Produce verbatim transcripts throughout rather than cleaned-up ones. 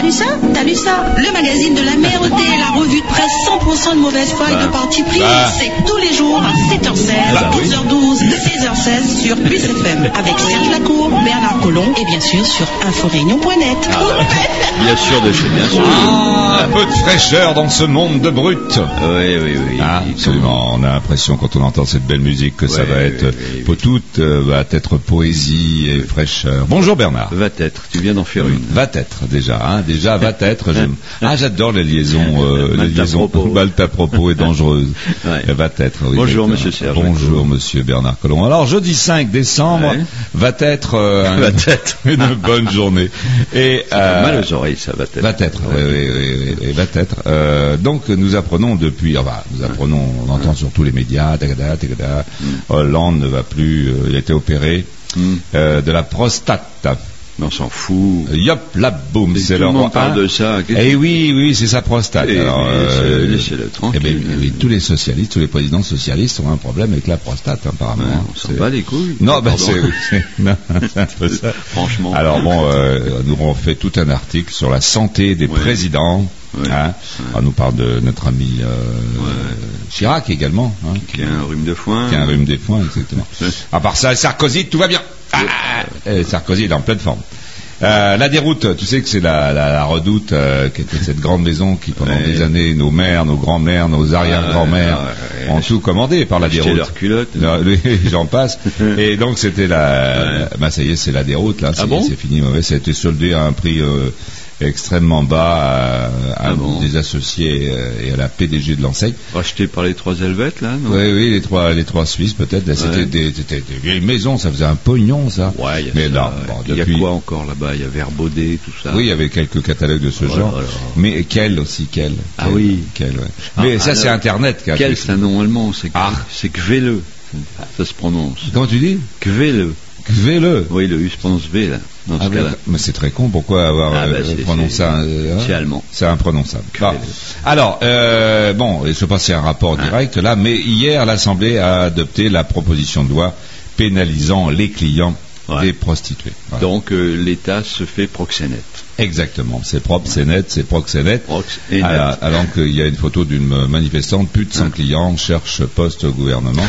lu ça? T'as lu ça? Le magazine de la merde et la revue de presse cent pour cent de mauvaise foi et de parti pris, bah. C'est tous les jours à sept heures seize, bah, douze heures douze, seize heures seize sur Plus F M avec Serge Lacour, Bernard Collomb et bien sûr sur inforéunion point net. Ah, ouais. Bien sûr, de chez bien sûr. Ah, un peu de fraîcheur dans ce monde de brut. Oui, oui, oui. Ah, absolument. On a l'impression quand on entend cette belle musique que oui, ça va être, oui, oui, pour oui. toute, euh, va être poésie et fraîcheur. Bonjour Bernard. Va être. Tu viens d'en faire une. Va être déjà, hein. Déjà va être. J'aime. Ah, j'adore les liaisons, euh, les liaisons balte à propos et dangereuses. Ouais. Va être. Oui, bonjour Monsieur Serge. Bonjour Monsieur Bernard Collomb. Alors jeudi cinq décembre ouais. va être euh, va être une bonne journée. Et euh, mal aux oreilles, ça va être. Va être. Oui, oui, oui, oui, va être. Euh, donc nous apprenons depuis. Enfin, nous apprenons. On entend sur tous les médias. Tagada, tagada, mm. Hollande ne va plus. Euh, il a été opéré mm. euh, de la prostate. Mais on s'en fout. Yop, la boum, et c'est leur. On parle de ça. Eh oui, oui, c'est sa prostate. Et alors, euh, laissez-le tranquille. Eh ben, oui, tous les socialistes, tous les présidents socialistes ont un problème avec la prostate, apparemment. Ouais, on s'en bat les couilles. Non, ben c'est, c'est, non, c'est un peu ça. Franchement. Alors bon, euh, nous avons fait tout un article sur la santé des ouais. présidents. Ouais. Hein. Ouais. On nous parle de notre ami euh, ouais. Chirac également. Hein, qui a un rhume de foin. Qui a un rhume de foin, exactement. Ouais. À part ça, Sarkozy, tout va bien. Ah, ouais. Sarkozy est en pleine forme. Euh, la Déroute, tu sais que c'est la, la, la Redoute, euh, qui était cette grande maison qui pendant ouais. des années, nos mères, nos grands-mères, nos arrière-grands-mères ouais, ouais, ont tout commandé par la Déroute. Leur culotte. J'en passe. Et donc c'était la, ouais. bah ça y est, c'est la Déroute là. Ah bon c'est fini. Ouais, ça a été soldé à un prix euh, extrêmement bas à, à ah bon. des associés et à la P D G de l'enseigne. Racheté par les trois Helvètes là, non? Oui, oui, les trois, les trois Suisses peut-être. Là, c'était ouais. des, des, des vieilles maisons, ça faisait un pognon ça. Ouais, y a mais ça, là, ouais. bon, il depuis... y a quoi encore là-bas? Il y a Verbaudet, tout ça. Oui, il y avait quelques catalogues de ce oh genre. Là là. Mais quel aussi, quel. Ah quel, oui. Quel, ouais. Mais ah, ça, ah, c'est Internet. Quel, c'est un nom allemand, c'est ah. c'est Kvele. Ça se prononce. Comment tu dis? Kvele. Kvele. Oui, le U se prononce V là. Dans ah ce ben, mais c'est très con, pourquoi avoir ah bah, euh, prononcé ça euh, c'est allemand. C'est imprononçable. Bon. Alors, euh, bon, je ne sais pas si c'est un rapport ah. direct là, mais hier, l'Assemblée a adopté la proposition de loi pénalisant les clients ouais. des prostituées. Voilà. Donc, euh, l'État se fait proxénète. Exactement, c'est propre, c'est net, c'est proxénète. Prox et alors, alors qu'il y a une photo d'une manifestante, plus de cent clients, cherche poste au gouvernement.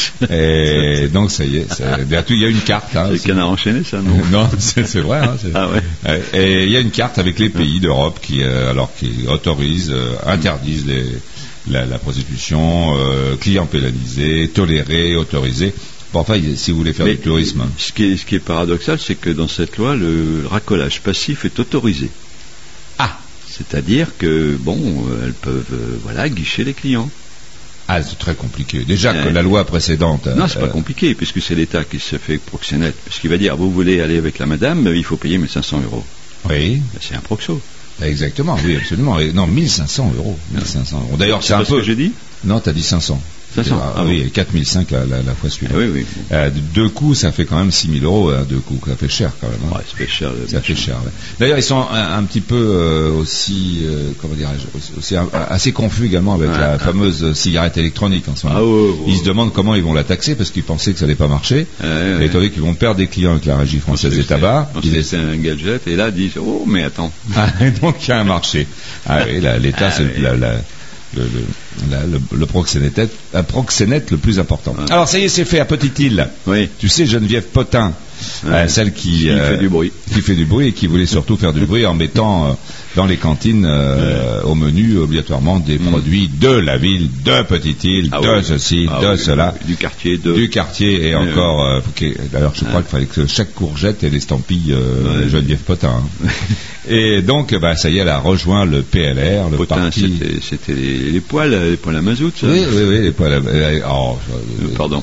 Et donc ça y est, bientôt il y a une carte. Hein, c'est Canard enchaîné ça, non? Non, c'est, c'est vrai. Hein, c'est... Ah ouais. Et il y a une carte avec les pays d'Europe qui, euh, alors qui autorisent, euh, interdisent les, la, la prostitution, euh, clients pénalisés, tolérés, autorisés. Bon, enfin, si vous voulez faire mais, du tourisme. Ce qui est, ce qui est paradoxal, c'est que dans cette loi, le racolage passif est autorisé. Ah. C'est-à-dire que, bon, euh, elles peuvent, euh, voilà, guicher les clients. Ah, c'est très compliqué. Déjà euh, que la loi précédente... Non, c'est euh, pas compliqué, puisque c'est l'État qui se fait proxénète. Parce qu'il va dire, vous voulez aller avec la madame, il faut payer mille cinq cents euros. Oui. C'est un proxo. Exactement, oui, absolument. Et non, mille cinq cents euros. mille cinq cents euros. D'ailleurs, c'est, c'est un peu... ce que j'ai dit? Non, t'as dit cinq cents. cinq cents. Ah, ah oui, bon. quatre mille cinq la, la, la fois suivante. Ah, oui, oui. Euh, deux coups, ça fait quand même six mille euros. Hein, deux coups, ça fait cher quand même. Hein. Ouais, ça fait cher. Ça fait cher. Ouais. D'ailleurs, ils sont un, un petit peu euh, aussi, euh, comment dirais-je, aussi un, assez confus également avec ah, la ah, fameuse ah. cigarette électronique en ce moment. Ah, oh, oh, ils se demandent comment ils vont la taxer parce qu'ils pensaient que ça n'allait pas marcher. Ah, ouais, et étant donné qu'ils vont perdre des clients avec la Régie française des tabacs, ils essaient un gadget et là ils disent oh mais attends. Ah, donc il y a un marché. Ah oui, là, l'État ah, c'est oui. la, la Le, le, la, le, le proxénète, un proxénète le plus important. Ouais. Alors ça y est, c'est fait à Petite-Île. Oui. Tu sais, Geneviève Potin, ouais. euh, celle qui, qui euh, fait du bruit, qui fait du bruit et qui voulait surtout faire du bruit en mettant euh, dans les cantines euh, ouais. au menu obligatoirement des mmh. produits de la ville, de Petite-Île, ah, de oui. ceci, ah, de oui. cela, du quartier, de... du quartier et ouais. encore. Euh, okay. D'ailleurs, je ouais. crois qu'il fallait que chaque courgette ait l'estampille euh, ouais. Geneviève Potin. Hein. Et donc, bah, ça y est, elle a rejoint le P L R, le Potin, parti. C'était, c'était les, les poils, les poils à mazout, ça. Oui, oui, oui, les poils à oh, euh, Pardon.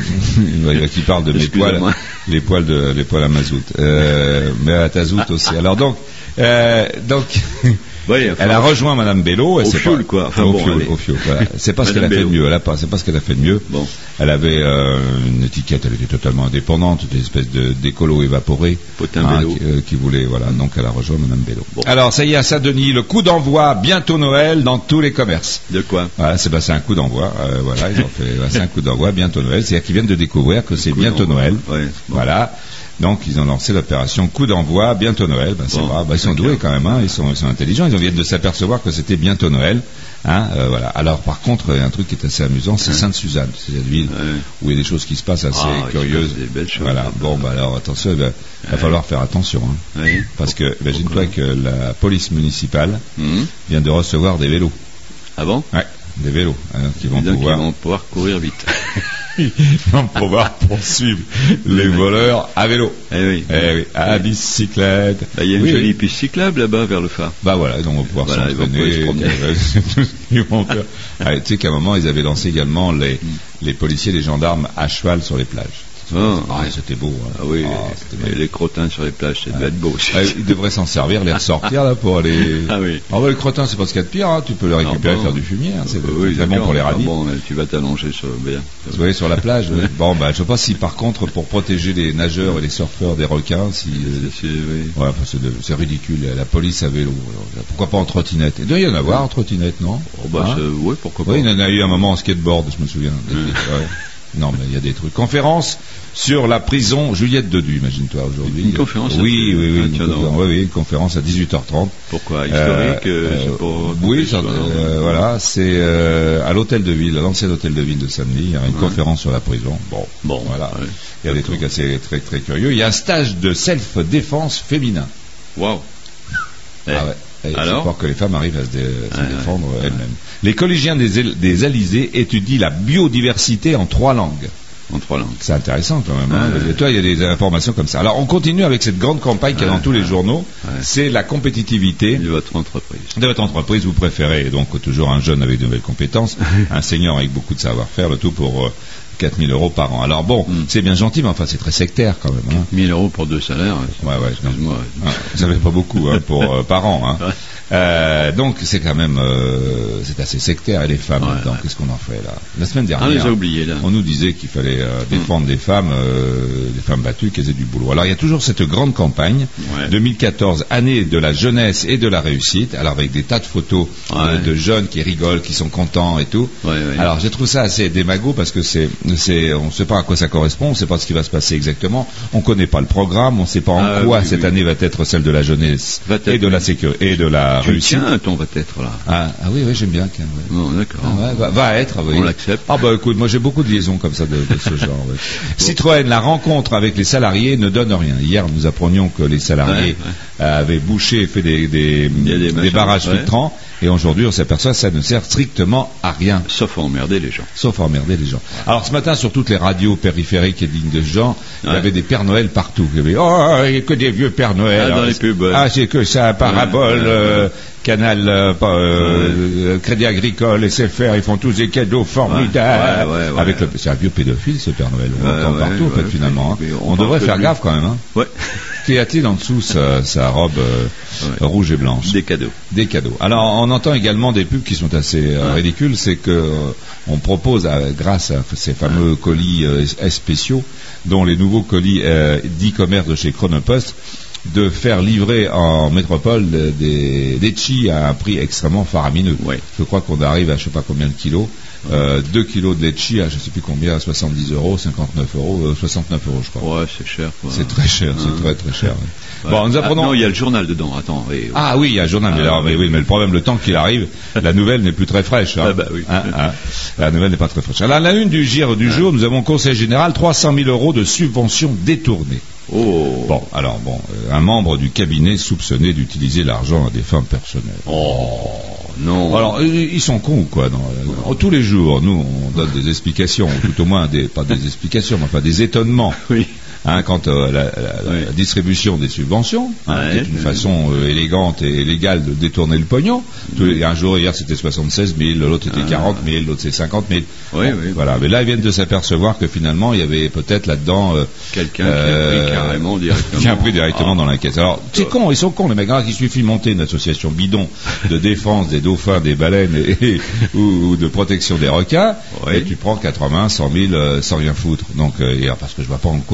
Qui parle de mes poils, les poils de, les poils à mazout. Euh, mais à tazout aussi. Alors donc, euh, donc, oui, enfin, elle a rejoint Madame Bello. Au fioul, quoi. Enfin, au bon, fioul, au fioul, voilà. C'est pas ce qu'elle a fait de mieux. Elle a pas, c'est pas ce qu'elle a fait de mieux. Bon. Elle avait euh, une étiquette, elle était totalement indépendante, une espèce de d'écolo évaporé. Potin hein, Bello. Qui, euh, qui voulait, voilà. Donc elle a rejoint Madame Bello. Bon. Alors ça y est, à Saint-Denis, le coup d'envoi, bientôt Noël dans tous les commerces. De quoi? Voilà, c'est bah, c'est un coup d'envoi. Euh, voilà, ils ont fait, bah, c'est un coup d'envoi, bientôt Noël. C'est-à-dire qu'ils viennent de découvrir que c'est bientôt Noël. Ouais, bon. Voilà. Donc ils ont lancé l'opération coup d'envoi, bientôt Noël. Ben, c'est bon, vrai, ben, ils sont doués quand même, hein, ils, sont, ils sont intelligents, ils viennent de s'apercevoir que c'était bientôt Noël. Hein, euh, voilà. Alors par contre, il y a un truc qui est assez amusant, c'est ouais. Sainte-Suzanne, c'est cette ville ouais. où il y a des choses qui se passent assez ah, curieuses. Des belles choses, voilà. Bon, bah alors attention, il va, ouais. va falloir faire attention, hein, ouais. parce que imagine-toi que la police municipale mmh. vient de recevoir des vélos. Ah bon? Ouais, des vélos hein, qui vont donc pouvoir... Ils vont pouvoir courir vite. Ils vont pouvoir poursuivre les voleurs à vélo. Eh oui. Eh oui, à bicyclette. Bah, il y a une oui, jolie oui. piste cyclable là-bas vers le phare. Bah voilà, donc on va pouvoir voilà, s'entraîner. Ils vont faire. Ah, tu sais qu'à un moment, ils avaient lancé également les, mm. les policiers, les gendarmes à cheval sur les plages. Oh, ah, c'était beau. Hein. Ah oui, oh, les, les crottins sur les plages, ça devait ah. être beau aussi. Ah, ils devraient s'en servir, les ressortir là pour aller. Ah oui. Ah bah, les crottins, c'est pas ce qu'il y a de pire, hein. Tu peux les récupérer et ah, bon. faire du fumier. Hein. C'est, euh, oui, c'est très bon pour les radis. Ah, bon, tu vas t'allonger sur bien. Vous voyez, sur la plage. oui. Bon, bah, je sais pas si par contre, pour protéger les nageurs et les surfeurs des requins, si. C'est, oui. ouais, enfin, c'est, de, c'est ridicule. La police à vélo. Alors, pourquoi pas en trottinette? Il doit y en avoir en trottinette, non? Oh, bah, hein oui, pourquoi pas. Oui, il y en a eu un moment en skateboard, je me souviens. Ouais. Non, mais il y a des trucs. Conférence sur la prison Juliette Dodu, imagine-toi, aujourd'hui. Une conférence Oui, oui, oui, une conférence, oui, oui, une conférence à dix-huit heures trente. Pourquoi? Historique euh, euh, pour Oui, genre, euh, voilà, c'est euh, à l'hôtel de ville, à l'ancien hôtel de ville de Saint-Denis, il y a une ouais. conférence sur la prison. Bon, bon voilà. Ouais. Il y a des trucs assez très, très curieux. Il y a un stage de self-défense féminin. Waouh. Ah ouais. Il faut croire que les femmes arrivent à se, dé, à se ouais, défendre ouais, elles-mêmes. Ouais. Les collégiens des, des Alizés étudient la biodiversité en trois langues. En trois langues. C'est intéressant quand même. Hein. Ouais, ouais. Toi, il y a des informations comme ça. Alors, on continue avec cette grande campagne qu'il y a dans tous les journaux. Ouais. C'est la compétitivité de votre entreprise. De votre entreprise, vous préférez. Donc, toujours un jeune avec de nouvelles compétences, un senior avec beaucoup de savoir-faire, le tout pour... Euh, quatre mille euros par an. Alors bon, mm. c'est bien gentil, mais enfin c'est très sectaire quand même. Hein. quatre mille euros pour deux salaires. Ouais, ouais. Excuse-moi. Ah, vous savez pas beaucoup hein, pour euh, par an. Hein. Ouais. Euh, donc c'est quand même, euh, c'est assez sectaire. Et les femmes, ouais, ouais. qu'est-ce qu'on en fait là? La semaine dernière, ah, on, les a oubliés, là. on nous disait qu'il fallait euh, défendre mm. des femmes, euh, des femmes battues, qu'elles aient du boulot. Alors il y a toujours cette grande campagne, ouais. deux mille quatorze, année de la jeunesse et de la réussite. Alors avec des tas de photos ouais. euh, de jeunes qui rigolent, qui sont contents et tout. Ouais, ouais. Alors j'ai trouvé ça assez démago parce que c'est C'est, on ne sait pas à quoi ça correspond, on ne sait pas ce qui va se passer exactement, on ne connaît pas le programme, on ne sait pas en ah, quoi oui, cette oui. année va être celle de la jeunesse et de la sécurité et de la tu réussite. Tiens, ton va être là. Ah, ah oui, oui, j'aime bien. Ouais. Bon, d'accord. Ah, ouais, va, va être, oui. On l'accepte. Ah bah écoute, moi j'ai beaucoup de liaisons comme ça de, de ce genre. Ouais. Citroën, la rencontre avec les salariés ne donne rien. Hier, nous apprenions que les salariés ouais, ouais. avaient bouché et fait des, des, des, des barrages ouais. filtrants. Et aujourd'hui, on s'aperçoit que ça ne sert strictement à rien. Sauf à emmerder les gens. Sauf à emmerder les gens. Ouais. Alors ce matin, sur toutes les radios périphériques et dignes de ce genre, ouais. il y avait des Pères Noël partout. Il y avait, oh, il n'y a que des vieux Pères Noël. Ah, dans les pubs. Ouais. Ah, c'est que ça, parabole, ouais, euh, ouais. Canal, euh, euh, ouais. Crédit Agricole, S F R, ils font tous des cadeaux formidables. Ouais, ouais, ouais, Avec ouais. Le, c'est un vieux pédophile, ce Père Noël. On l'entend ouais, partout, ouais, en fait, ouais, finalement. Ouais, hein. On, on devrait faire gaffe quand même. Hein. Ouais. Qu'y a-t-il en dessous sa, sa robe euh, ouais. rouge et blanche? Des cadeaux. Des cadeaux. Alors, on entend également des pubs qui sont assez euh, ouais. ridicules. C'est que euh, on propose, à, grâce à ces fameux ouais. colis euh, spéciaux, dont les nouveaux colis euh, d'e-commerce de chez Chronopost, de faire livrer en métropole des, des chi à un prix extrêmement faramineux. Ouais. Je crois qu'on arrive à je sais pas combien de kilos. Euh, deux kilos de litchi à je sais plus combien, à soixante-dix euros, cinquante-neuf euros, euh, soixante-neuf euros je crois. Ouais, c'est cher. Quoi. C'est très cher, c'est hein. très très cher. Ouais. Bon, nous apprenons. Ah, non, il y a le journal dedans. Attends. Oui, oui. Ah oui, il y a le journal. Ah, mais, là, mais oui, mais le problème, le temps qu'il arrive, la nouvelle n'est plus très fraîche. Hein. Ah bah oui. Hein, hein. La nouvelle n'est pas très fraîche. Alors, la une du Gire du jour, nous avons Conseil général, trois cent mille euros de subventions détournées. Oh. Bon, alors bon, euh, un membre du cabinet soupçonné d'utiliser l'argent à des fins personnelles. Oh. Non. Alors, ils sont cons ou quoi non, non. Tous les jours, nous, on donne des explications, ou tout au moins des, pas des explications, mais enfin des étonnements. Oui. Hein, quant à la, la, oui. la distribution des subventions, hein, ouais, qui est une oui. façon euh, élégante et légale de détourner le pognon. Tous les, un jour, hier, c'était soixante-seize mille, l'autre c'était ah, quarante mille, l'autre c'est cinquante mille. Oui, bon, oui. Voilà. Mais là, ils viennent de s'apercevoir que finalement, il y avait peut-être là-dedans... Euh, quelqu'un euh, qui a pris carrément directement. Qui a pris directement ah. dans la caisse. Alors, c'est con, ils sont cons, les mecs. Il suffit de monter une association bidon de défense des dauphins, des baleines et, et, ou, ou de protection des requins, oui. et tu prends quatre-vingts, cent mille euh, sans rien foutre. Donc, euh, parce que je vois pas en quoi de fait...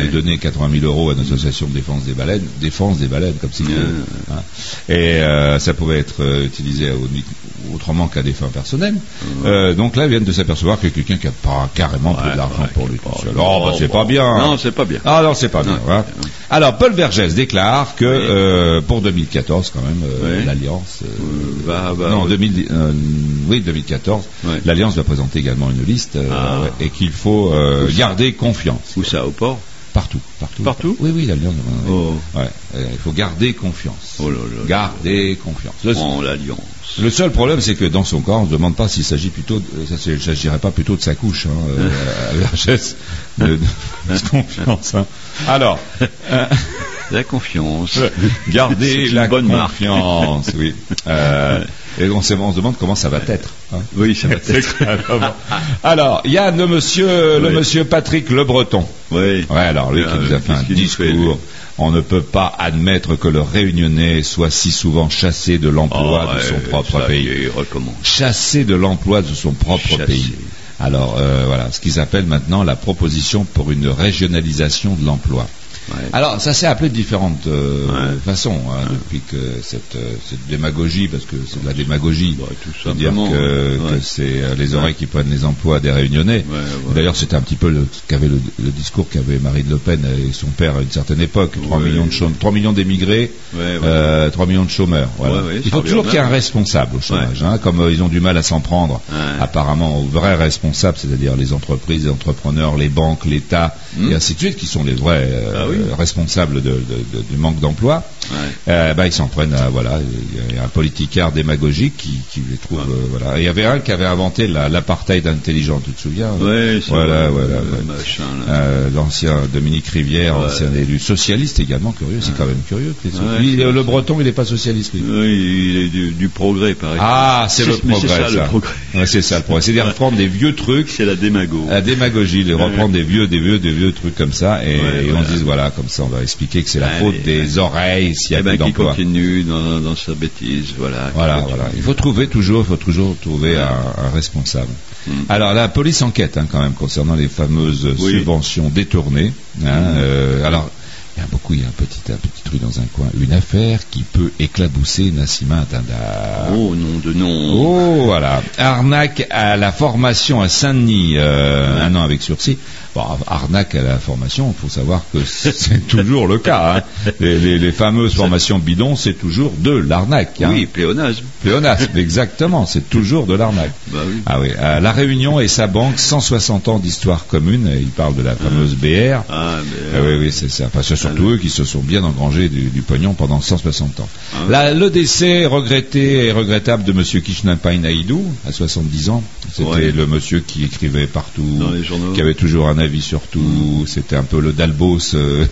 de donner quatre-vingt mille euros à une association de défense des baleines, défense des baleines, comme c'est. Hein. Et euh, ça pouvait être euh, utilisé au, autrement qu'à des fins personnelles. Ouais. Euh, donc là, ils viennent de s'apercevoir que quelqu'un qui a pas carrément ouais, pris de l'argent ouais, pour lui. Tout seul. Oh, bah, c'est pas bien. Non, c'est pas bien. Ah non, c'est pas non, bien. Hein. Alors, Paul Vergès déclare que oui. euh, pour deux mille quatorze, quand même, euh, oui. l'Alliance. Euh, bah, bah, non, ouais. deux mille, euh, oui, deux mille quatorze, ouais. l'Alliance va présenter également une liste euh, ah. ouais, et qu'il faut euh, garder confiance. Où ça, au port? Partout, partout. Partout. Oui, oui, l'Alliance. Oh. Ouais, il faut garder confiance. Oh là là. Garder confiance. Le, oh, l'Alliance. Le seul problème, c'est que dans son cas, on se demande pas s'il s'agit plutôt, de, ça ne s'agirait pas plutôt de sa couche, hein, euh, à Vergès, de, de, de confiance. Hein. Alors. Euh, la confiance. Garder la confiance, marque. Oui. Euh, et on se, on se demande comment ça va être. Hein. Oui, ça va être. Alors, il y a le monsieur, oui. le monsieur Patrick Le Breton. Oui. Ouais, alors lui qui nous a fait un discours. On ne peut pas admettre que le Réunionnais soit si souvent chassé de l'emploi oh, de son ouais, propre ça, pays. Chassé de l'emploi de son propre chassé. pays. Alors euh, voilà, ce qu'ils appellent maintenant la proposition pour une régionalisation de l'emploi. Ouais. Alors, ça s'est appelé de différentes euh, ouais. façons hein, ouais. depuis que cette, euh, cette démagogie, parce que c'est de la démagogie, bah, c'est-à-dire que, ouais. que c'est euh, les oreilles ouais. qui prennent les emplois des Réunionnais. Ouais, ouais. D'ailleurs, c'était un petit peu le, qu'avait le, le discours qu'avait Marine Le Pen et son père à une certaine époque. trois ouais. millions de chômeurs, trois millions d'émigrés, ouais, ouais. Euh, trois millions de chômeurs. Voilà. Ouais, ouais, il faut toujours qu'il y ait un responsable au chômage, ouais. hein, comme euh, ils ont du mal à s'en prendre ouais. apparemment aux vrais responsables, c'est-à-dire les entreprises, les entrepreneurs, les banques, l'État, mmh. et ainsi de suite, qui sont les vrais euh, ah, oui. responsables de, de, de, du manque d'emploi. Ouais. Euh, bah, ils s'en prennent à, voilà, il y a un politicard démagogique qui, qui les trouve, ouais. euh, voilà. Et il y avait un qui avait inventé la, l'apartheid intelligent, tu te souviens? Oui, c'est voilà, vrai, voilà, ouais. ouais. Machin, euh, l'ancien Dominique Rivière, ouais. ancien élu socialiste également, curieux, c'est ouais. quand même curieux. Que ouais, lui, le, le Breton, il n'est pas socialiste, lui. Oui, il est du, du progrès, pareil. Ah, c'est, c'est le progrès, c'est ça, ça. Le progrès. Ouais, c'est ça, le progrès. C'est-à-dire reprendre des vieux trucs. C'est la démago. La démagogie, de reprendre ouais. des vieux, des vieux, des vieux trucs comme ça, et, ouais, et voilà. on se dit, voilà, comme ça, on va expliquer que c'est la Allez, faute des ouais. oreilles s'il y a eh ben, plus d'emploi. Qui continue dans, dans sa bêtise, voilà. Voilà, voilà. Il faut trouver toujours, il faut toujours trouver ouais. un, un responsable. Mm. Alors la police enquête hein, quand même concernant les fameuses oui. subventions détournées. Hein, mm. euh, alors il y a beaucoup, il y a un petit, un petit truc dans un coin, une affaire qui peut éclabousser Nassima Atanda. Oh nom de nom. Oh voilà, arnaque à la formation à Saint-Denis, euh, ouais. un an avec sursis. Bon, arnaque à la formation, il faut savoir que c'est toujours le cas. Hein. Les, les, les fameuses formations bidons, c'est toujours de l'arnaque. Hein. Oui, pléonasme. Pléonasme, exactement, c'est toujours de l'arnaque. Bah oui. Ah oui, à La Réunion et sa banque, cent soixante ans d'histoire commune, il parle de la fameuse B R. Ah, B R. Ah oui, oui, c'est ça. Enfin, c'est surtout ah, eux qui se sont bien engrangés du, du pognon pendant cent soixante ans. Ah, Là, le décès regretté et regrettable de monsieur Kishnapay Naidoo, à soixante-dix ans. C'était ouais. le monsieur qui écrivait partout, dans les journaux. Qui avait toujours un avis sur tout. Mmh. C'était un peu le Dalbos euh,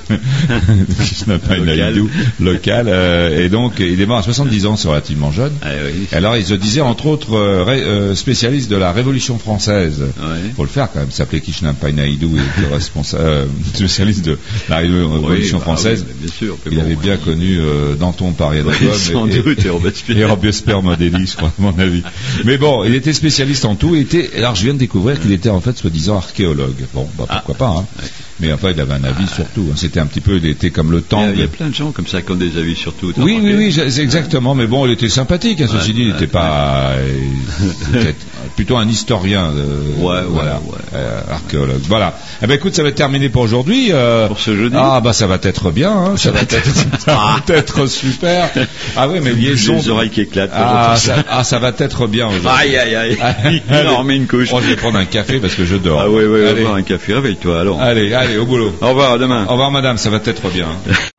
Kishnapay Naidoo local. Euh, et donc, il est mort à soixante-dix ans, c'est relativement jeune. Ah, oui. Alors, il se disait, entre autres, euh, ré, euh, spécialiste de la Révolution française. Ouais. Faut le faire quand même. Il s'appelait Kishnapay Naidoo, et était responsable, euh, spécialiste de la Révolution oui, bah, française. Oui, bien sûr, il bon, avait bien oui. connu euh, Danton Pariadagom oui, et, et, Robespierre. et Robespierre Modélis, je crois, à mon avis. Mais bon, il était spécialiste en tout. Et était, alors, je viens de découvrir qu'il était en fait soi-disant archéologue. Bon, bah, pourquoi ah. pas, hein. Ouais. Mais enfin, il avait un avis ah. sur tout. Hein. C'était un petit peu, il était comme le temps. Il y a, de... y a plein de gens comme ça qui ont des avis sur tout. Oui, oui, oui, c'est exactement. Mais bon, il était sympathique. Hein, ceci ouais, dit, il n'était ouais, pas, il était plutôt un historien. Euh, ouais, voilà, ouais, ouais. Euh, archéologue. Voilà. Eh ben, écoute, ça va être terminé pour aujourd'hui. Euh, pour ce jeudi. Ah, bah, ça va être bien. Hein, ça, ça va être, ça va être super. Ah oui, mais liaison. Les oreilles qui éclatent. Ah, ça, ah, ça va être bien aujourd'hui. Aïe, aïe, aïe. Il en remet une couche. Oh, je vais prendre un café parce que je dors. Ah oui, oui, allez. Un café. Réveille-toi alors. Allez, allez, au boulot. Au revoir, à demain. Au revoir, madame, ça va être bien.